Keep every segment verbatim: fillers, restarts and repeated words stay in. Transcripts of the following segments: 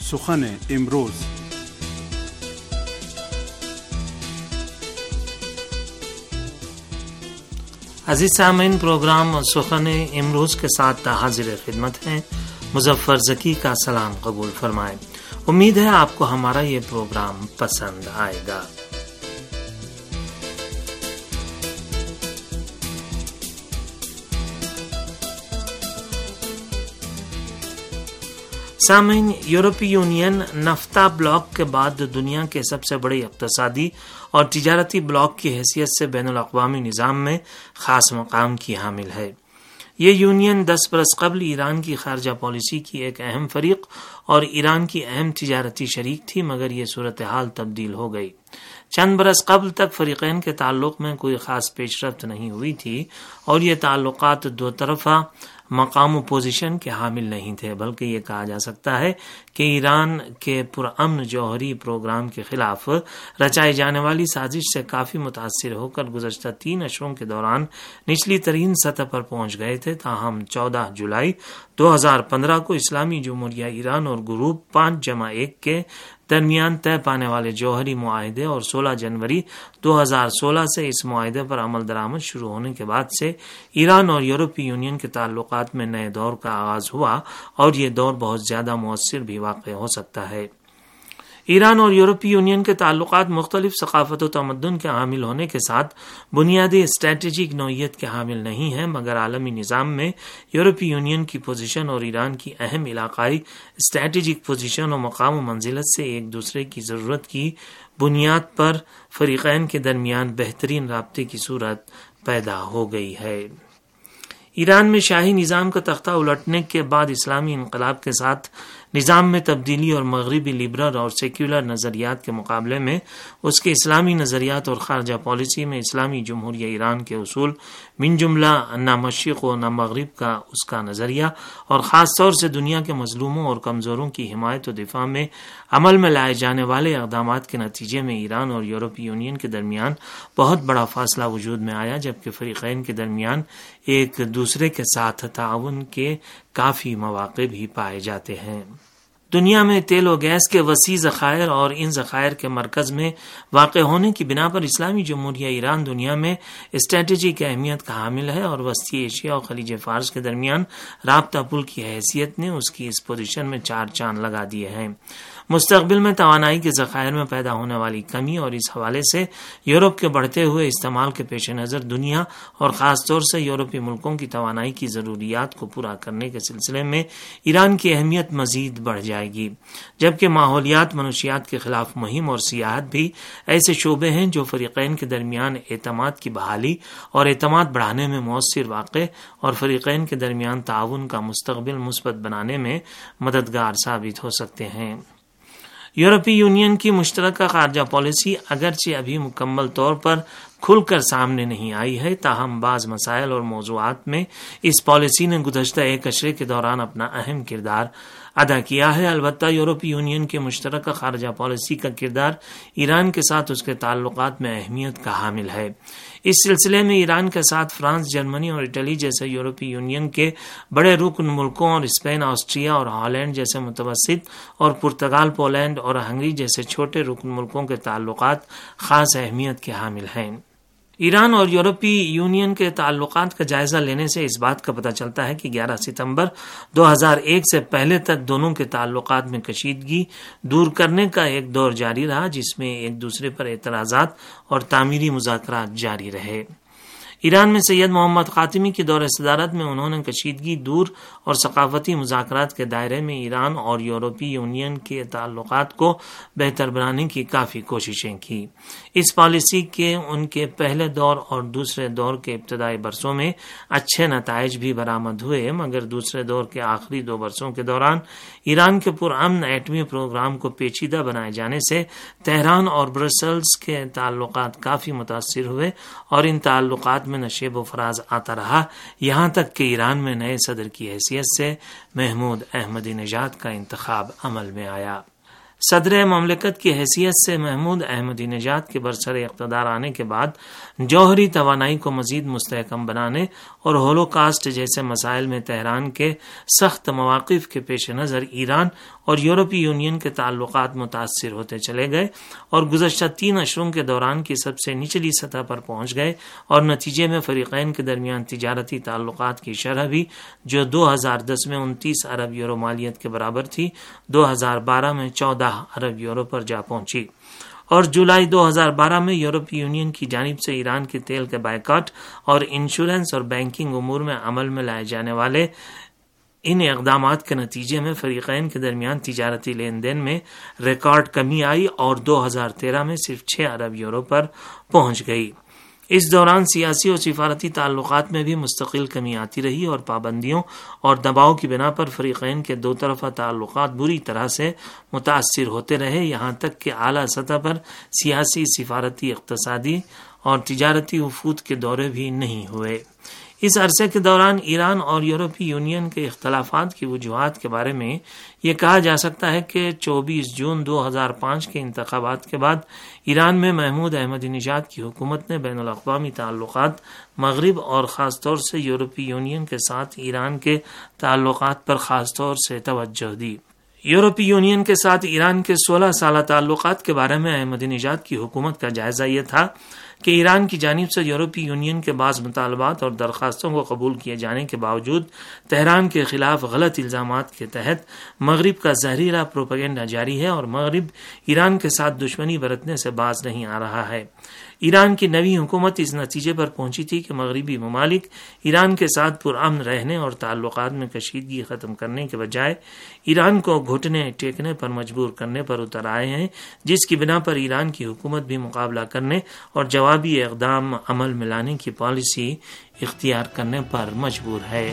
سخن امروز. عزیز سامعین، پروگرام سخن امروز کے ساتھ حاضر خدمت ہیں. مظفر ذکی کا سلام قبول فرمائیں. امید ہے آپ کو ہمارا یہ پروگرام پسند آئے گا. سامعین، یورپی یونین نفتا بلاک کے بعد دنیا کے سب سے بڑے اقتصادی اور تجارتی بلاک کی حیثیت سے بین الاقوامی نظام میں خاص مقام کی حامل ہے. یہ یونین دس برس قبل ایران کی خارجہ پالیسی کی ایک اہم فریق اور ایران کی اہم تجارتی شریک تھی، مگر یہ صورتحال تبدیل ہو گئی. چند برس قبل تک فریقین کے تعلق میں کوئی خاص پیش رفت نہیں ہوئی تھی اور یہ تعلقات دو طرفہ مقام و پوزیشن کے حامل نہیں تھے، بلکہ یہ کہا جا سکتا ہے کہ ایران کے پرامن جوہری پروگرام کے خلاف رچائی جانے والی سازش سے کافی متاثر ہو کر گزشتہ تین اشروں کے دوران نچلی ترین سطح پر پہنچ گئے تھے. تاہم چودہ جولائی دو ہزار پندرہ کو اسلامی جمہوریہ ایران اور گروپ پانچ جمع ایک کے درمیان طے پانے والے جوہری معاہدے اور سولہ جنوری دو ہزار سولہ سے اس معاہدے پر عمل درآمد شروع ہونے کے بعد سے ایران اور یورپی یونین کے تعلقات میں نئے دور کا آغاز ہوا، اور یہ دور بہت زیادہ مؤثر بھی واقع ہو سکتا ہے. ایران اور یورپی یونین کے تعلقات مختلف ثقافت و تمدن کے حامل ہونے کے ساتھ بنیادی اسٹریٹجک نوعیت کے حامل نہیں ہیں، مگر عالمی نظام میں یورپی یونین کی پوزیشن اور ایران کی اہم علاقائی اسٹریٹجک پوزیشن و مقام و منزلت سے ایک دوسرے کی ضرورت کی بنیاد پر فریقین کے درمیان بہترین رابطے کی صورت پیدا ہو گئی ہے. ایران میں شاہی نظام کا تختہ الٹنے کے بعد اسلامی انقلاب کے ساتھ نظام میں تبدیلی اور مغربی لبرل اور سیکولر نظریات کے مقابلے میں اس کے اسلامی نظریات اور خارجہ پالیسی میں اسلامی جمہوریہ ایران کے اصول، من جملہ نہ مشرق و نہ مغرب کا اس کا نظریہ، اور خاص طور سے دنیا کے مظلوموں اور کمزوروں کی حمایت و دفاع میں عمل میں لائے جانے والے اقدامات کے نتیجے میں ایران اور یورپی یونین کے درمیان بہت بڑا فاصلہ وجود میں آیا، جبکہ فریقین کے درمیان ایک دوسرے کے ساتھ تعاون کے کافی مواقع بھی پائے جاتے ہیں. دنیا میں تیل و گیس کے وسیع ذخائر اور ان ذخائر کے مرکز میں واقع ہونے کی بنا پر اسلامی جمہوریہ ایران دنیا میں اسٹریٹجک اہمیت کا حامل ہے، اور وسطی ایشیا اور خلیج فارس کے درمیان رابطہ پل کی حیثیت نے اس کی اس پوزیشن میں چار چاند لگا دیے ہیں. مستقبل میں توانائی کے ذخائر میں پیدا ہونے والی کمی اور اس حوالے سے یورپ کے بڑھتے ہوئے استعمال کے پیش نظر دنیا اور خاص طور سے یورپی ملکوں کی توانائی کی ضروریات کو پورا کرنے کے سلسلے میں ایران کی اہمیت مزید بڑھ جائے گی، جبکہ ماحولیات، منشیات کے خلاف مہم اور سیاحت بھی ایسے شعبے ہیں جو فریقین کے درمیان اعتماد کی بحالی اور اعتماد بڑھانے میں مؤثر واقع اور فریقین کے درمیان تعاون کا مستقبل مثبت بنانے میں مددگار ثابت ہو سکتے ہیں. یورپی یونین کی مشترکہ خارجہ پالیسی اگرچہ ابھی مکمل طور پر کھل کر سامنے نہیں آئی ہے، تاہم بعض مسائل اور موضوعات میں اس پالیسی نے گزشتہ ایک عشرے کے دوران اپنا اہم کردار ادا کیا ہے. البتہ یورپی یونین کے مشترکہ خارجہ پالیسی کا کردار ایران کے ساتھ اس کے تعلقات میں اہمیت کا حامل ہے. اس سلسلے میں ایران کے ساتھ فرانس، جرمنی اور اٹلی جیسے یورپی یونین کے بڑے رکن ملکوں اور اسپین، آسٹریا اور ہالینڈ جیسے متوسط اور پرتگال، پولینڈ اور ہنگری جیسے چھوٹے رکن ملکوں کے تعلقات خاص اہمیت کے حامل ہیں. ایران اور یورپی یونین کے تعلقات کا جائزہ لینے سے اس بات کا پتہ چلتا ہے کہ گیارہ ستمبر دو ہزار ایک سے پہلے تک دونوں کے تعلقات میں کشیدگی دور کرنے کا ایک دور جاری رہا، جس میں ایک دوسرے پر اعتراضات اور تعمیری مذاکرات جاری رہے. ایران میں سید محمد خاتمی کی دور صدارت میں انہوں نے کشیدگی دور اور ثقافتی مذاکرات کے دائرے میں ایران اور یورپی یونین کے تعلقات کو بہتر بنانے کی کافی کوششیں کی. اس پالیسی کے ان کے پہلے دور اور دوسرے دور کے ابتدائی برسوں میں اچھے نتائج بھی برآمد ہوئے، مگر دوسرے دور کے آخری دو برسوں کے دوران ایران کے پرامن ایٹمی پروگرام کو پیچیدہ بنائے جانے سے تہران اور برسلز کے تعلقات کافی متاثر ہوئے، اور ان تعلقات میں نشیب و فراز آتا رہا، یہاں تک کہ ایران میں نئے صدر کی حیثیت سے محمود احمدی نژاد کا انتخاب عمل میں آیا. صدر مملکت کی حیثیت سے محمود احمدی نژاد کے برسر اقتدار آنے کے بعد جوہری توانائی کو مزید مستحکم بنانے اور ہولوکاسٹ جیسے مسائل میں تہران کے سخت مواقف کے پیش نظر ایران اور یورپی یونین کے تعلقات متاثر ہوتے چلے گئے اور گزشتہ تین اشروں کے دوران کی سب سے نچلی سطح پر پہنچ گئے اور نتیجے میں فریقین کے درمیان تجارتی تعلقات کی شرح بھی جو دو ہزار دس میں انتیس ارب یورو مالیت کے برابر تھی دو ہزار بارہ میں چودہ ارب یورو پر جا پہنچی، اور جولائی دو ہزار بارہ میں یورپی یونین کی جانب سے ایران کے تیل کے بائیکاٹ اور انشورنس اور بینکنگ امور میں عمل میں لائے جانے والے ان اقدامات کے نتیجے میں فریقین کے درمیان تجارتی لین دین میں ریکارڈ کمی آئی اور دو ہزار تیرہ میں صرف چھ ارب یورو پر پہنچ گئی۔ اس دوران سیاسی اور سفارتی تعلقات میں بھی مستقل کمی آتی رہی اور پابندیوں اور دباؤ کی بنا پر فریقین کے دو طرفہ تعلقات بری طرح سے متاثر ہوتے رہے، یہاں تک کہ اعلیٰ سطح پر سیاسی، سفارتی، اقتصادی اور تجارتی وفود کے دورے بھی نہیں ہوئے۔ اس عرصے کے دوران ایران اور یورپی یونین کے اختلافات کی وجوہات کے بارے میں یہ کہا جا سکتا ہے کہ چوبیس جون دو ہزار پانچ کے انتخابات کے بعد ایران میں محمود احمدی نژاد کی حکومت نے بین الاقوامی تعلقات، مغرب اور خاص طور سے یورپی یونین کے ساتھ ایران کے تعلقات پر خاص طور سے توجہ دی۔ یورپی یونین کے ساتھ ایران کے سولہ سالہ تعلقات کے بارے میں احمدی نژاد کی حکومت کا جائزہ یہ تھا کہ ایران کی جانب سے یورپی یونین کے بعض مطالبات اور درخواستوں کو قبول کیے جانے کے باوجود تہران کے خلاف غلط الزامات کے تحت مغرب کا زہریلا پروپیگنڈا جاری ہے اور مغرب ایران کے ساتھ دشمنی برتنے سے باز نہیں آ رہا ہے۔ ایران کی نئی حکومت اس نتیجے پر پہنچی تھی کہ مغربی ممالک ایران کے ساتھ پرامن رہنے اور تعلقات میں کشیدگی ختم کرنے کے بجائے ایران کو گھٹنے ٹیکنے پر مجبور کرنے پر اتر آئے ہیں، جس کی بنا پر ایران کی حکومت بھی مقابلہ کرنے اور جوابی اقدام عمل میں لانے کی پالیسی اختیار کرنے پر مجبور ہے۔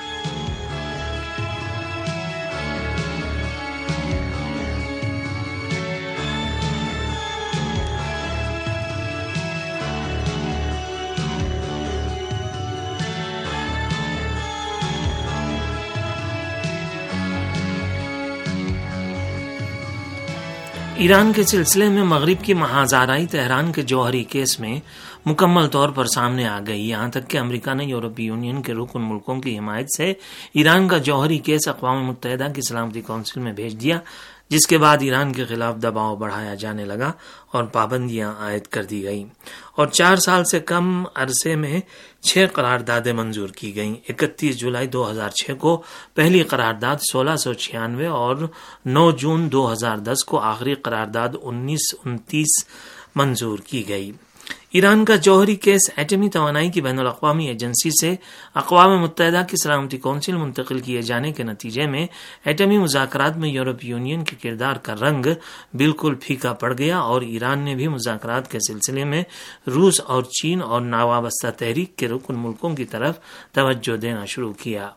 ایران کے سلسلے میں مغرب کی محاذ آرائی تہران کے جوہری کیس میں مکمل طور پر سامنے آ گئی، یہاں تک کہ امریکہ نے یورپی یونین کے رکن ملکوں کی حمایت سے ایران کا جوہری کیس اقوام متحدہ کی سلامتی کونسل میں بھیج دیا، جس کے بعد ایران کے خلاف دباؤ بڑھایا جانے لگا اور پابندیاں عائد کر دی گئیں اور چار سال سے کم عرصے میں چھ قراردادیں منظور کی گئیں۔ اکتیس جولائی دو ہزار چھ کو پہلی قرارداد سولہ سو چھیانوے اور نو جون دو ہزار دس کو آخری قرارداد انیس انتیس منظور کی گئی۔ ایران کا جوہری کیس ایٹمی توانائی کی بین الاقوامی ایجنسی سے اقوام متحدہ کی سلامتی کونسل منتقل کیے جانے کے نتیجے میں ایٹمی مذاکرات میں یورپی یونین کے کردار کا رنگ بالکل پھیکا پڑ گیا اور ایران نے بھی مذاکرات کے سلسلے میں روس اور چین اور ناوابستہ تحریک کے رکن ملکوں کی طرف توجہ دینا شروع کیا۔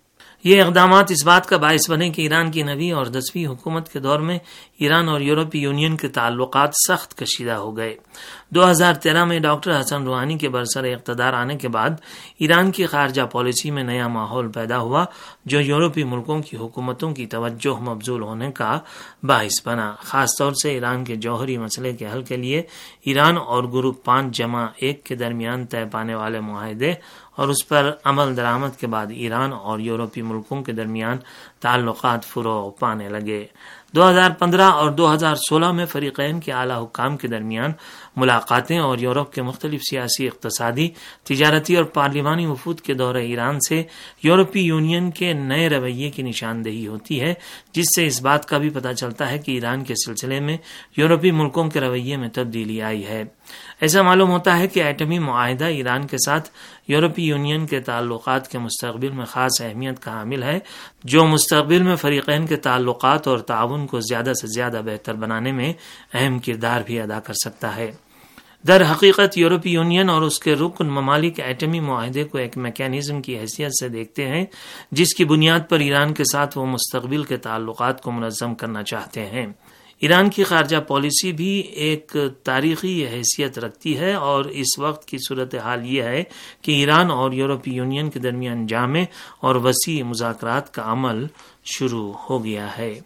یہ اقدامات اس بات کا باعث بنے کہ ایران کی نویں اور دسویں حکومت کے دور میں ایران اور یورپی یونین کے تعلقات سخت کشیدہ ہو گئے۔ دو ہزار تیرہ میں ڈاکٹر حسن روحانی کے برسر اقتدار آنے کے بعد ایران کی خارجہ پالیسی میں نیا ماحول پیدا ہوا جو یورپی ملکوں کی حکومتوں کی توجہ مبذول ہونے کا باعث بنا، خاص طور سے ایران کے جوہری مسئلے کے حل کے لیے ایران اور گروپ پانچ جمع ایک کے درمیان طے پانے والے معاہدے اور اس پر عمل درآمد کے بعد ایران اور یورپی ملکوں کے درمیان تعلقات فروغ پانے لگے۔ دو ہزار پندرہ اور دو ہزار سولہ میں فریقین کے اعلیٰ حکام کے درمیان ملاقاتیں اور یورپ کے مختلف سیاسی، اقتصادی، تجارتی اور پارلیمانی وفود کے دورے ایران سے یورپی یونین کے نئے رویے کی نشاندہی ہوتی ہے، جس سے اس بات کا بھی پتہ چلتا ہے کہ ایران کے سلسلے میں یورپی ملکوں کے رویے میں تبدیلی آئی ہے۔ ایسا معلوم ہوتا ہے کہ ایٹمی معاہدہ ایران کے ساتھ یورپی یونین کے تعلقات کے مستقبل میں خاص اہمیت کا حامل ہے، جو مستقبل میں فریقین کے تعلقات اور تعاون کو زیادہ سے زیادہ بہتر بنانے میں اہم کردار بھی ادا کر سکتا ہے۔ در حقیقت یورپی یونین اور اس کے رکن ممالک ایٹمی معاہدے کو ایک میکینزم کی حیثیت سے دیکھتے ہیں جس کی بنیاد پر ایران کے ساتھ وہ مستقبل کے تعلقات کو منظم کرنا چاہتے ہیں۔ ایران کی خارجہ پالیسی بھی ایک تاریخی حیثیت رکھتی ہے اور اس وقت کی صورتحال یہ ہے کہ ایران اور یورپی یونین کے درمیان جامع اور وسیع مذاکرات کا عمل شروع ہو گیا ہے۔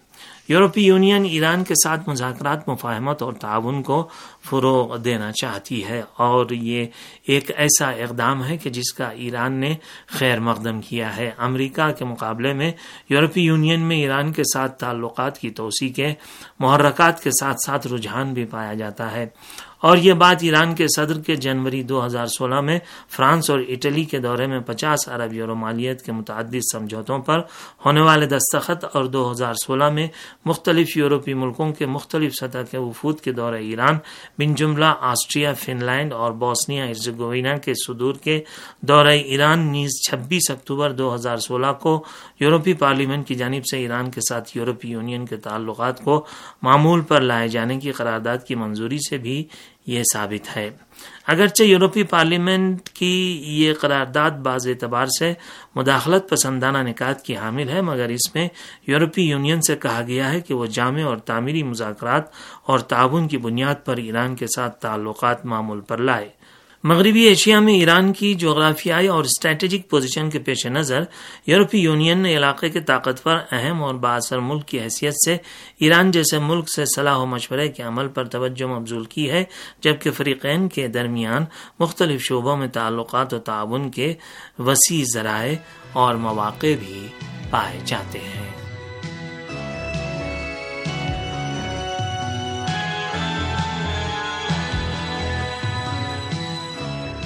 یورپی یونین ایران کے ساتھ مذاکرات، مفاہمت اور تعاون کو فروغ دینا چاہتی ہے، اور یہ ایک ایسا اقدام ہے کہ جس کا ایران نے خیر مقدم کیا ہے۔ امریکہ کے مقابلے میں یورپی یونین میں ایران کے ساتھ تعلقات کی توسیع کے محرکات کے ساتھ ساتھ رجحان بھی پایا جاتا ہے، اور یہ بات ایران کے صدر کے جنوری دو ہزار سولہ میں فرانس اور اٹلی کے دورے میں پچاس ارب یورو مالیت کے متعدد سمجھوتوں پر ہونے والے دستخط اور دو ہزار سولہ میں مختلف یورپی ملکوں کے مختلف سطح کے وفود کے دورہ ایران بن جملہ آسٹریا، فن لینڈ اور بوسنیا ہرزیگووینا کے صدور کے دورہ ایران نیز چھبیس اکتوبر دو ہزار سولہ کو یورپی پارلیمنٹ کی جانب سے ایران کے ساتھ یورپی یونین کے تعلقات کو معمول پر لائے جانے کی قرارداد کی منظوری سے بھی یہ ثابت ہے۔ اگرچہ یورپی پارلیمنٹ کی یہ قرارداد بعض اعتبار سے مداخلت پسندانہ نکات کی حامل ہے، مگر اس میں یورپی یونین سے کہا گیا ہے کہ وہ جامع اور تعمیری مذاکرات اور تعاون کی بنیاد پر ایران کے ساتھ تعلقات معمول پر لائے۔ مغربی ایشیا میں ایران کی جغرافیائی اور اسٹریٹجک پوزیشن کے پیش نظر یورپی یونین نے علاقے کے طاقتور، اہم اور بااثر ملک کی حیثیت سے ایران جیسے ملک سے صلاح و مشورے کے عمل پر توجہ مبذول کی ہے، جبکہ فریقین کے درمیان مختلف شعبوں میں تعلقات و تعاون کے وسیع ذرائع اور مواقع بھی پائے جاتے ہیں۔